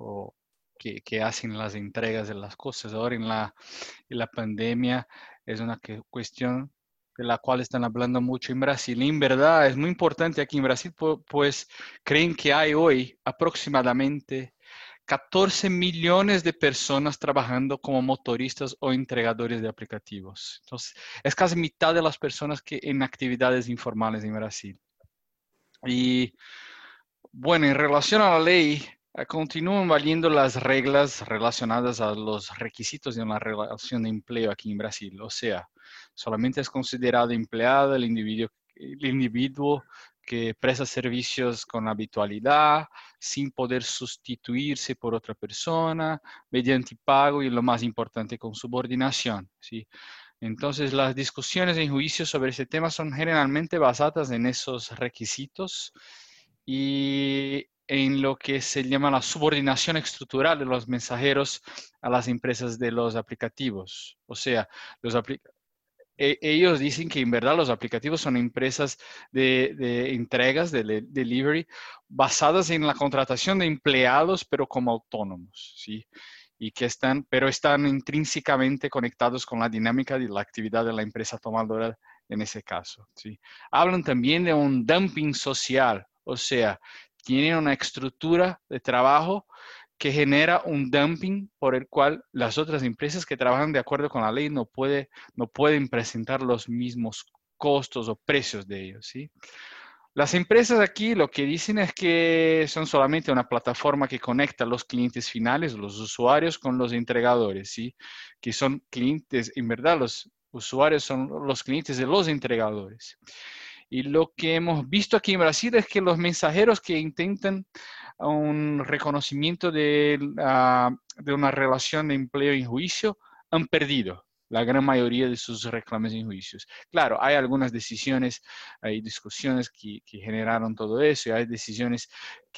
que hacen las entregas de las cosas. Ahora en la pandemia es una cuestión de la cual están hablando mucho en Brasil. Y en verdad es muy importante aquí en Brasil, pues creen que hay hoy aproximadamente 14 millones de personas trabajando como motoristas o entregadores de aplicativos. Entonces, es casi mitad de las personas que en actividades informales en Brasil. Y bueno, en relación a la ley, continúan valiendo las reglas relacionadas a los requisitos de una relación de empleo aquí en Brasil. O sea, solamente es considerado empleado el individuo que presta servicios con habitualidad, sin poder sustituirse por otra persona, mediante pago y lo más importante, con subordinación, ¿sí? Entonces, las discusiones en juicio sobre ese tema son generalmente basadas en esos requisitos y en lo que se llama la subordinación estructural de los mensajeros a las empresas de los aplicativos. O sea, ellos dicen que en verdad los aplicativos son empresas de entregas, de delivery, basadas en la contratación de empleados, pero como autónomos, ¿sí? Y que están intrínsecamente conectados con la dinámica de la actividad de la empresa tomadora en ese caso, ¿sí? Hablan también de un dumping social, o sea, tienen una estructura de trabajo que genera un dumping por el cual las otras empresas que trabajan de acuerdo con la ley no pueden presentar los mismos costos o precios de ellos, ¿sí? Las empresas aquí lo que dicen es que son solamente una plataforma que conecta a los clientes finales, los usuarios, con los entregadores, ¿sí? Que son clientes, en verdad los usuarios son los clientes de los entregadores. Y lo que hemos visto aquí en Brasil es que los mensajeros que intentan un reconocimiento de una relación de empleo en juicio han perdido la gran mayoría de sus reclamos en juicios. Claro, hay algunas decisiones, hay discusiones que generaron todo eso, y hay decisiones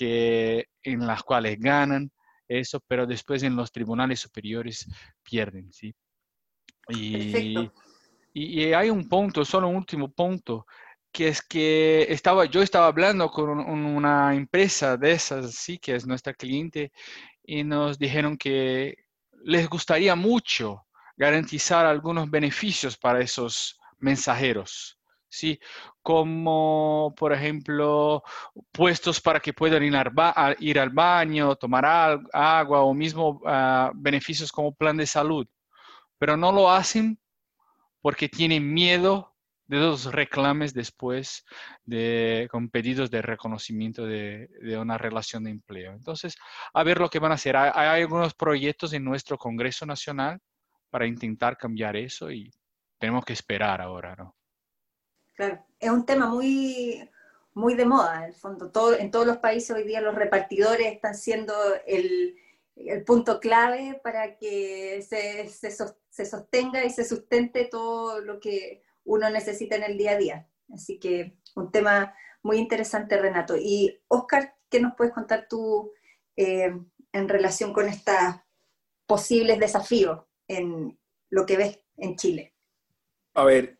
en las cuales ganan eso, pero después en los tribunales superiores pierden, ¿sí? Perfecto. Y hay un punto, solo un último punto, que es que yo estaba hablando con una empresa de esas, sí, que es nuestra cliente, y nos dijeron que les gustaría mucho garantizar algunos beneficios para esos mensajeros, ¿sí? Como, por ejemplo, puestos para que puedan ir al baño, tomar agua o mismo beneficios como plan de salud. Pero no lo hacen porque tienen miedo de los reclames después con pedidos de reconocimiento de una relación de empleo. Entonces, a ver lo que van a hacer. Hay algunos proyectos en nuestro Congreso Nacional para intentar cambiar eso y tenemos que esperar ahora, ¿no? claro. Es un tema muy, muy de moda, en el fondo. En todos los países hoy día los repartidores están siendo el punto clave para que se sostenga y se sustente todo lo que uno necesita en el día a día. Así que un tema muy interesante, Renato. Y Óscar, ¿qué nos puedes contar tú en relación con estos posibles desafíos en lo que ves en Chile? A ver,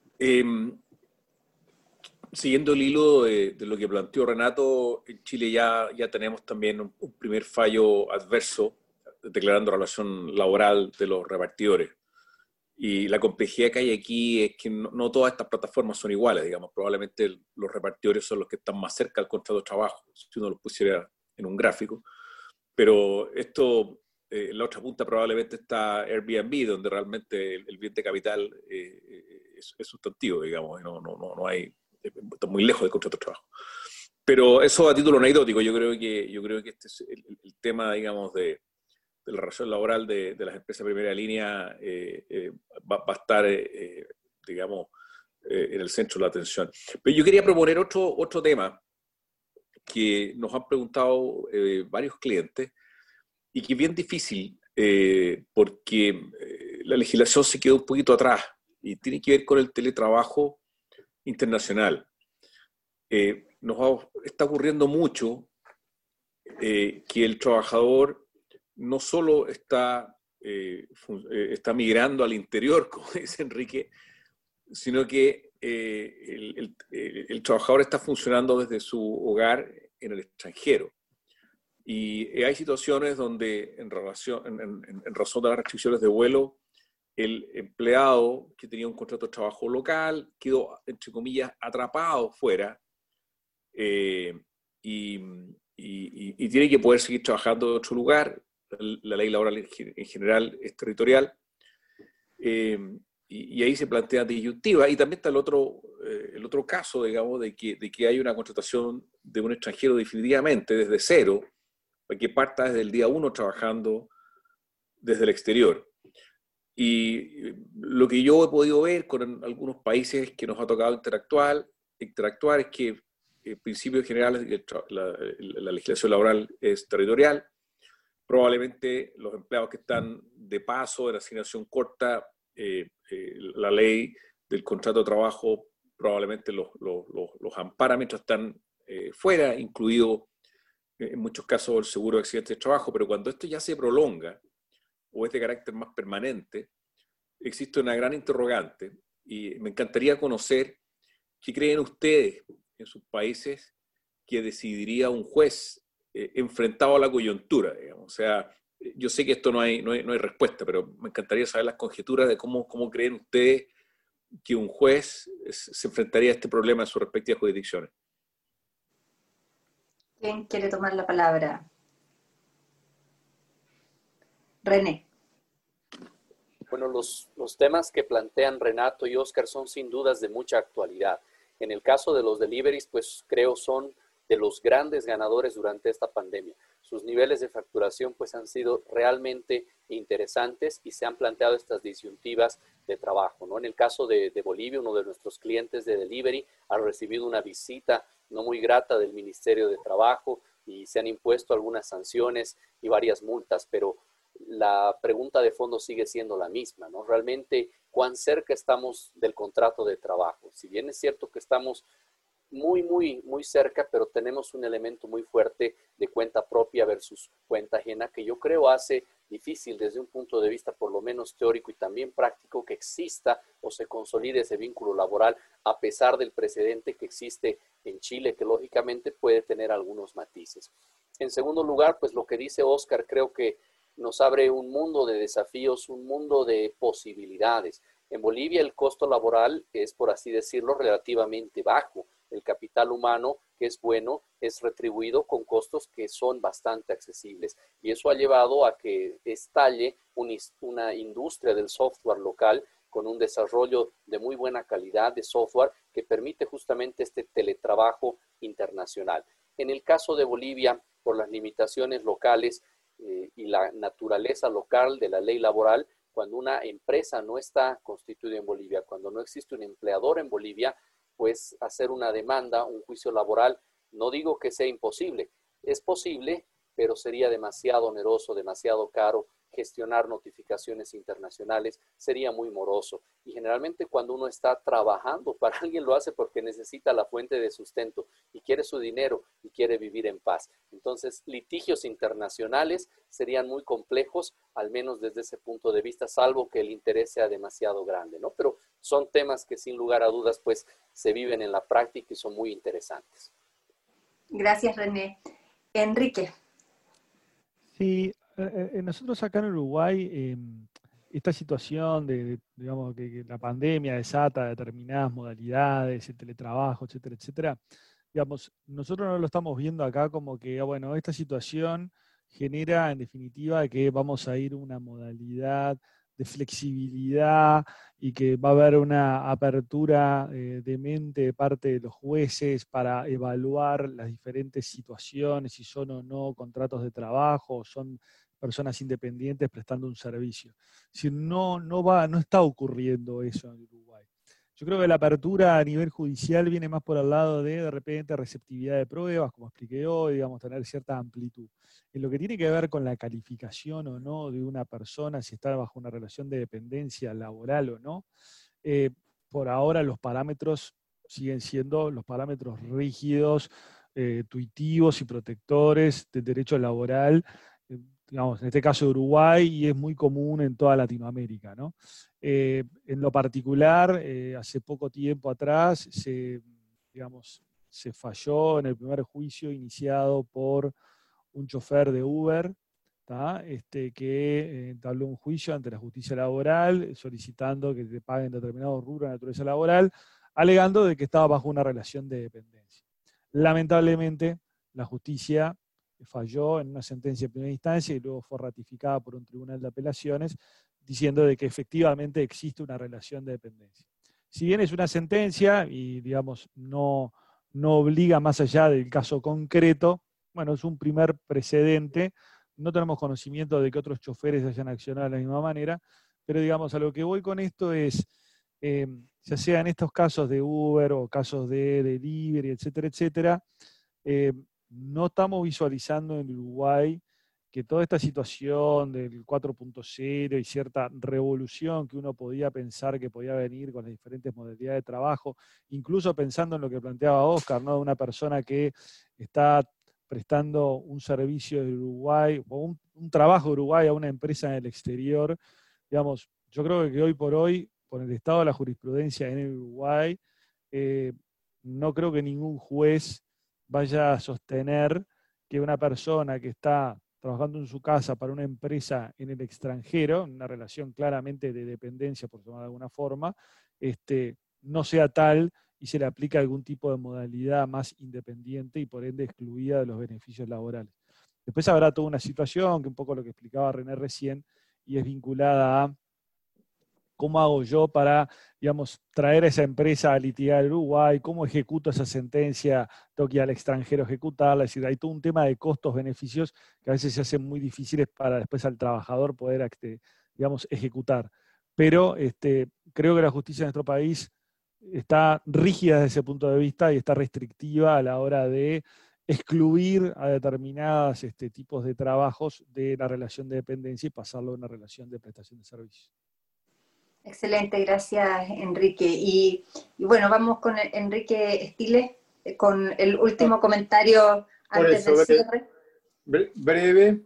siguiendo el hilo de lo que planteó Renato, en Chile ya tenemos también un primer fallo adverso declarando relación laboral de los repartidores. Y la complejidad que hay aquí es que no todas estas plataformas son iguales, digamos. Probablemente los repartidores son los que están más cerca del contrato de trabajo, si uno los pusiera en un gráfico. Pero esto, en la otra punta probablemente está Airbnb, donde realmente el bien de capital es sustantivo, digamos, y no hay, está muy lejos del contrato de trabajo. Pero eso a título anecdótico, yo creo que este es el tema, digamos, de la relación laboral de las empresas de primera línea va a estar, digamos, en el centro de la atención. Pero yo quería proponer otro tema que nos han preguntado varios clientes y que es bien difícil porque la legislación se quedó un poquito atrás y tiene que ver con el teletrabajo internacional. Está ocurriendo mucho que el trabajador no solo está migrando al interior, como dice Enrique, sino que el trabajador está funcionando desde su hogar en el extranjero. Y hay situaciones donde, en razón de las restricciones de vuelo, el empleado que tenía un contrato de trabajo local quedó, entre comillas, atrapado fuera y tiene que poder seguir trabajando en otro lugar. La ley laboral en general es territorial, y ahí se plantea disyuntiva. Y también está el otro caso, digamos, de que hay una contratación de un extranjero definitivamente desde cero, para que parta desde el día 1 trabajando desde el exterior. Y lo que yo he podido ver con algunos países que nos ha tocado interactuar es que en principios generales la legislación laboral es territorial. Probablemente los empleados que están de paso, en asignación corta, la ley del contrato de trabajo probablemente los ampara mientras están fuera, incluido en muchos casos el seguro de accidentes de trabajo. Pero cuando esto ya se prolonga o es de carácter más permanente, existe una gran interrogante y me encantaría conocer qué creen ustedes en sus países que decidiría un juez enfrentado a la coyuntura, digamos. O sea, yo sé que esto no hay respuesta, pero me encantaría saber las conjeturas de cómo creen ustedes que un juez se enfrentaría a este problema en sus respectivas jurisdicciones. ¿Quién quiere tomar la palabra? René. Bueno, los temas que plantean Renato y Óscar son sin dudas de mucha actualidad. En el caso de los deliveries, pues creo son de los grandes ganadores durante esta pandemia. Sus niveles de facturación pues han sido realmente interesantes y se han planteado estas disyuntivas de trabajo, ¿no? En el caso de Bolivia, uno de nuestros clientes de delivery ha recibido una visita no muy grata del Ministerio de Trabajo y se han impuesto algunas sanciones y varias multas, pero la pregunta de fondo sigue siendo la misma, ¿no? Realmente, ¿cuán cerca estamos del contrato de trabajo? Si bien es cierto que estamos muy cerca, pero tenemos un elemento muy fuerte de cuenta propia versus cuenta ajena que yo creo hace difícil desde un punto de vista por lo menos teórico y también práctico que exista o se consolide ese vínculo laboral a pesar del precedente que existe en Chile, que lógicamente puede tener algunos matices. En segundo lugar, pues lo que dice Óscar creo que nos abre un mundo de desafíos, un mundo de posibilidades. En Bolivia el costo laboral es, por así decirlo, relativamente bajo. El capital humano, que es bueno, es retribuido con costos que son bastante accesibles. Y eso ha llevado a que estalle una industria del software local con un desarrollo de muy buena calidad de software que permite justamente este teletrabajo internacional. En el caso de Bolivia, por las limitaciones locales y la naturaleza local de la ley laboral, cuando una empresa no está constituida en Bolivia, cuando no existe un empleador en Bolivia, pues hacer una demanda, un juicio laboral. No digo que sea imposible, es posible, pero sería demasiado oneroso, demasiado caro. Gestionar notificaciones internacionales sería muy moroso. Y generalmente cuando uno está trabajando para alguien, lo hace porque necesita la fuente de sustento y quiere su dinero y quiere vivir en paz. Entonces, litigios internacionales serían muy complejos, al menos desde ese punto de vista, salvo que el interés sea demasiado grande, ¿no? Pero son temas que sin lugar a dudas, pues, se viven en la práctica y son muy interesantes. Gracias, René. Enrique. Sí, nosotros acá en Uruguay, esta situación digamos, que la pandemia desata determinadas modalidades, el teletrabajo, etcétera, etcétera, digamos, nosotros no lo estamos viendo acá como que, bueno, esta situación genera en definitiva que vamos a ir a una modalidad de flexibilidad y que va a haber una apertura de mente de parte de los jueces para evaluar las diferentes situaciones, si son o no contratos de trabajo, o son personas independientes prestando un servicio. Si no está ocurriendo eso en Uruguay. Yo creo que la apertura a nivel judicial viene más por el lado de repente, receptividad de pruebas, como expliqué hoy, digamos, tener cierta amplitud. En lo que tiene que ver con la calificación o no de una persona, si está bajo una relación de dependencia laboral o no, por ahora los parámetros siguen siendo los parámetros rígidos, tuitivos y protectores del derecho laboral, digamos, en este caso de Uruguay, y es muy común en toda Latinoamérica, ¿no? En lo particular, hace poco tiempo atrás, se falló en el primer juicio iniciado por un chofer de Uber, que entabló un juicio ante la justicia laboral solicitando que te paguen determinado rubro de naturaleza laboral, alegando de que estaba bajo una relación de dependencia. Lamentablemente, la justicia falló en una sentencia de primera instancia y luego fue ratificada por un tribunal de apelaciones diciendo de que efectivamente existe una relación de dependencia. Si bien es una sentencia y, digamos, no obliga más allá del caso concreto, bueno, es un primer precedente. No tenemos conocimiento de que otros choferes hayan accionado de la misma manera, pero, digamos, a lo que voy con esto es, ya sea en estos casos de Uber o casos de delivery, etcétera, etcétera, no estamos visualizando en Uruguay que toda esta situación del 4.0 y cierta revolución que uno podía pensar que podía venir con las diferentes modalidades de trabajo, incluso pensando en lo que planteaba Oscar, ¿no? De una persona que está prestando un servicio de Uruguay o un trabajo de Uruguay a una empresa en el exterior, digamos, yo creo que hoy por hoy, por el estado de la jurisprudencia en el Uruguay, no creo que ningún juez vaya a sostener que una persona que está trabajando en su casa para una empresa en el extranjero, una relación claramente de dependencia, por llamarlo de alguna forma, no sea tal y se le aplica algún tipo de modalidad más independiente y por ende excluida de los beneficios laborales. Después habrá toda una situación, que un poco lo que explicaba René recién, y es vinculada a cómo hago yo para, digamos, traer a esa empresa a litigar al Uruguay, cómo ejecuto esa sentencia, tengo que ir al extranjero a ejecutarla, es decir, hay todo un tema de costos-beneficios que a veces se hacen muy difíciles para después al trabajador poder, digamos, ejecutar. Pero creo que la justicia en nuestro país está rígida desde ese punto de vista y está restrictiva a la hora de excluir a determinados tipos de trabajos de la relación de dependencia y pasarlo a una relación de prestación de servicios. Excelente, gracias Enrique. Y bueno, vamos con Enrique Stiles con el último comentario antes del cierre. Breve.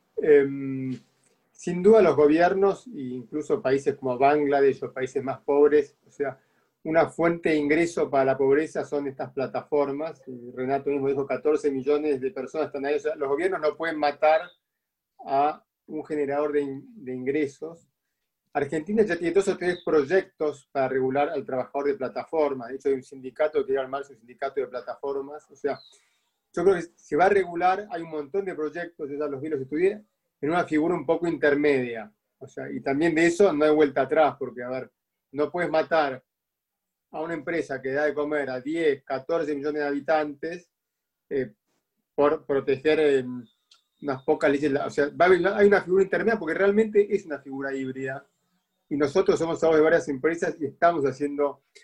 Sin duda los gobiernos, e incluso países como Bangladesh, los países más pobres, o sea, una fuente de ingreso para la pobreza son estas plataformas. Renato mismo dijo 14 millones de personas están ahí. O sea, los gobiernos no pueden matar a un generador de ingresos. Argentina ya tiene 2 o 3 proyectos para regular al trabajador de plataformas. De hecho, hay un sindicato que quiere armarse un sindicato de plataformas. O sea, yo creo que se va a regular, hay un montón de proyectos, yo ya los vi, los estudié, en una figura un poco intermedia. O sea, y también de eso no hay vuelta atrás, porque, a ver, no puedes matar a una empresa que da de comer a 10, 14 millones de habitantes por proteger unas pocas leyes. O sea, hay una figura intermedia porque realmente es una figura híbrida. Y nosotros somos abogados de varias empresas y estamos haciendo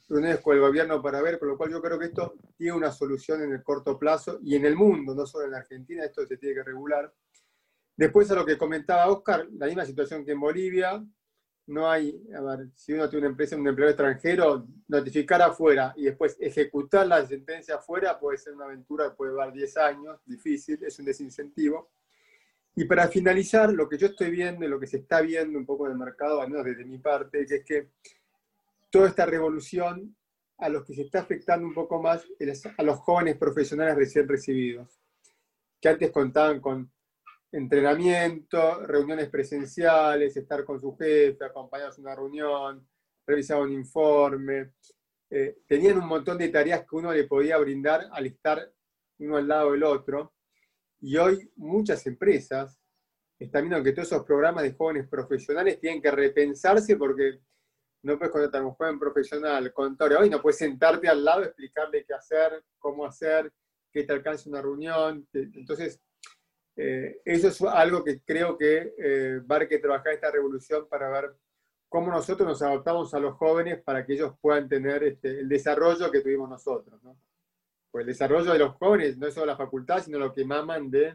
reuniones con el gobierno para ver, con lo cual yo creo que esto tiene una solución en el corto plazo y en el mundo, no solo en la Argentina, esto se tiene que regular. Después a lo que comentaba Oscar, la misma situación que en Bolivia, no hay, a ver, si uno tiene una empresa, un empleado extranjero, notificar afuera y después ejecutar la sentencia afuera puede ser una aventura, puede llevar 10 años, difícil, es un desincentivo. Y para finalizar, lo que yo estoy viendo y lo que se está viendo un poco en el mercado, al menos desde mi parte, que es que toda esta revolución a los que se está afectando un poco más es a los jóvenes profesionales recién recibidos, que antes contaban con entrenamiento, reuniones presenciales, estar con su jefe, acompañarlos a una reunión, revisar un informe, tenían un montón de tareas que uno le podía brindar al estar uno al lado del otro, y hoy muchas empresas están viendo que todos esos programas de jóvenes profesionales tienen que repensarse porque no puedes contratar a un joven profesional, contador, hoy no puedes sentarte al lado y explicarle qué hacer, cómo hacer, que te alcance una reunión. Entonces, eso es algo que creo que va a haber que trabajar esta revolución para ver cómo nosotros nos adaptamos a los jóvenes para que ellos puedan tener el desarrollo que tuvimos nosotros, ¿no? Pues el desarrollo de los jóvenes no es solo la facultad, sino lo que maman de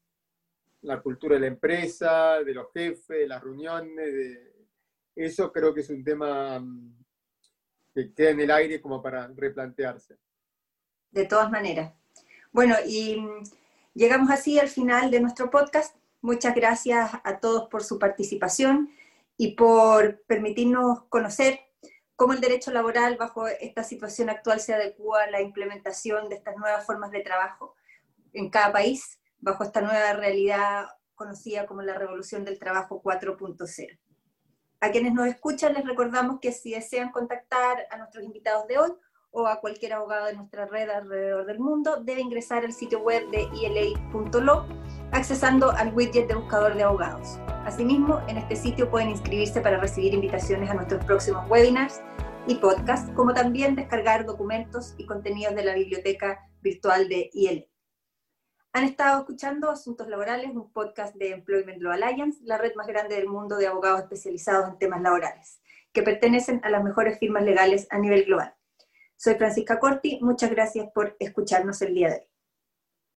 la cultura de la empresa, de los jefes, de las reuniones, eso creo que es un tema que queda en el aire como para replantearse. De todas maneras. Bueno, y llegamos así al final de nuestro podcast. Muchas gracias a todos por su participación y por permitirnos conocer cómo el derecho laboral bajo esta situación actual se adecua a la implementación de estas nuevas formas de trabajo en cada país, bajo esta nueva realidad conocida como la Revolución del Trabajo 4.0. A quienes nos escuchan les recordamos que si desean contactar a nuestros invitados de hoy o a cualquier abogado de nuestra red alrededor del mundo, debe ingresar al sitio web de ela.lo accesando al widget de buscador de abogados. Asimismo, en este sitio pueden inscribirse para recibir invitaciones a nuestros próximos webinars y podcasts, como también descargar documentos y contenidos de la biblioteca virtual de ILA. Han estado escuchando Asuntos Laborales, un podcast de Employment Law Alliance, la red más grande del mundo de abogados especializados en temas laborales, que pertenecen a las mejores firmas legales a nivel global. Soy Francisca Corti, muchas gracias por escucharnos el día de hoy.